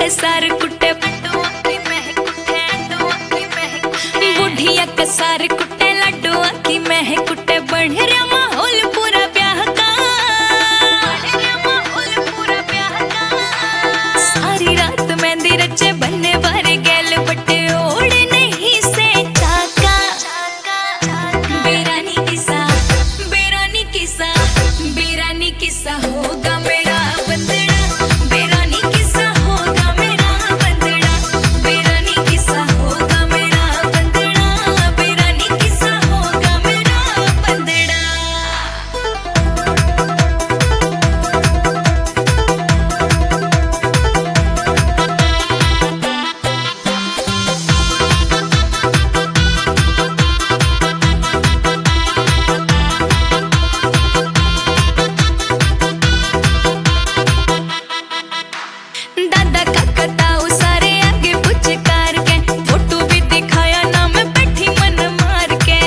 सार कुटे बुढ़िया के सार कुटे लड्डुआ की मह कुटे बढ़ रहा माहौल पूरा ब्याह का सारी रात मेहंदी रचे बनने वाले गैल बटे ओढ़ नहीं से चाका बेरानी किस्सा बेरानी किस्सा बेरानी किस्सा होगा मेरा बंदड़ा बेरानी किस्सा होगा मेरा बंदड़ा बेरानी किस्सा होगा मेरा बंदड़ा बेरानी किस्सा होगा मेरा बंदड़ा। दादा काका ताऊ सारे आगे पुचकार के फोटो भी दिखाया ना मैं बैठी मन मार के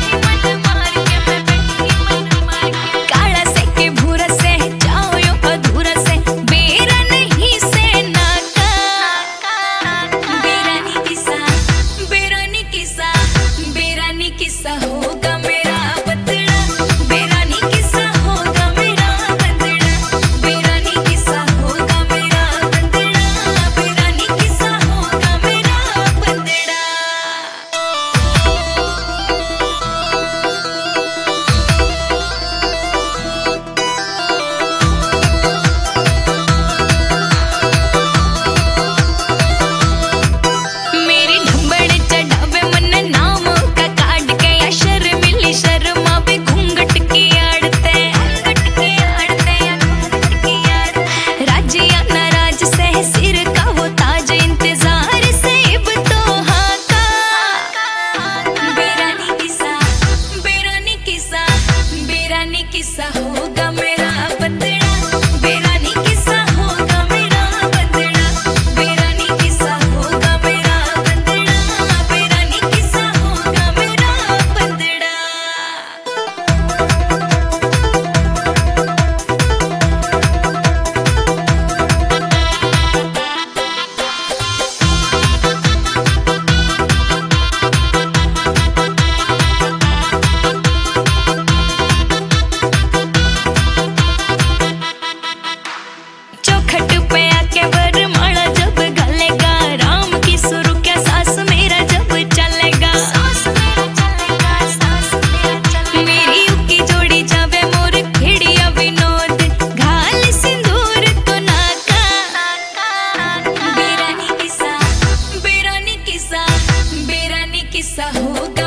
काला से के भूरा से जाओ यो अधूरा से बेरा नहीं से नाका बेरानी किस्सा बेरानी किस्सा बेरानी किस्सा होगा मेरा बंदड़ा बेरानी किस्सा होगा मेरा बंदड़ा बेरानी किस्सा होगा मेरा बंदड़ा बेरानी किस्सा होगा मेरा बंदड़ा। मेरी ढंबड़ चढ़ावे मन नाम का काट के या शर्मिली शर्मा भी घूंघट की आड़ते राजिया नाराज से सिर का वो ताज इंतजार से इब तो हाँ का बेरानी किस्सा बेरानी किस्सा बेरानी किस्सा होगा मेरा बंदड़ा बेरानी किस्सा होगा मेरा बंदड़ा बेरानी किस्सा होगा मेरा बंदड़ा बेरानी किस्सा होगा मेरा बंदड़ा। चौखट पे आके वरमाला जब घलेगा राम की सुरु क्या सास मेरा जब चलेगा मेरी उकी जोड़ी जावे मोर खिड़िया विनोद घाल सिंदूर तो नाका बेरानी किस्सा बेरानी किस्सा बेरानी किस्सा होगा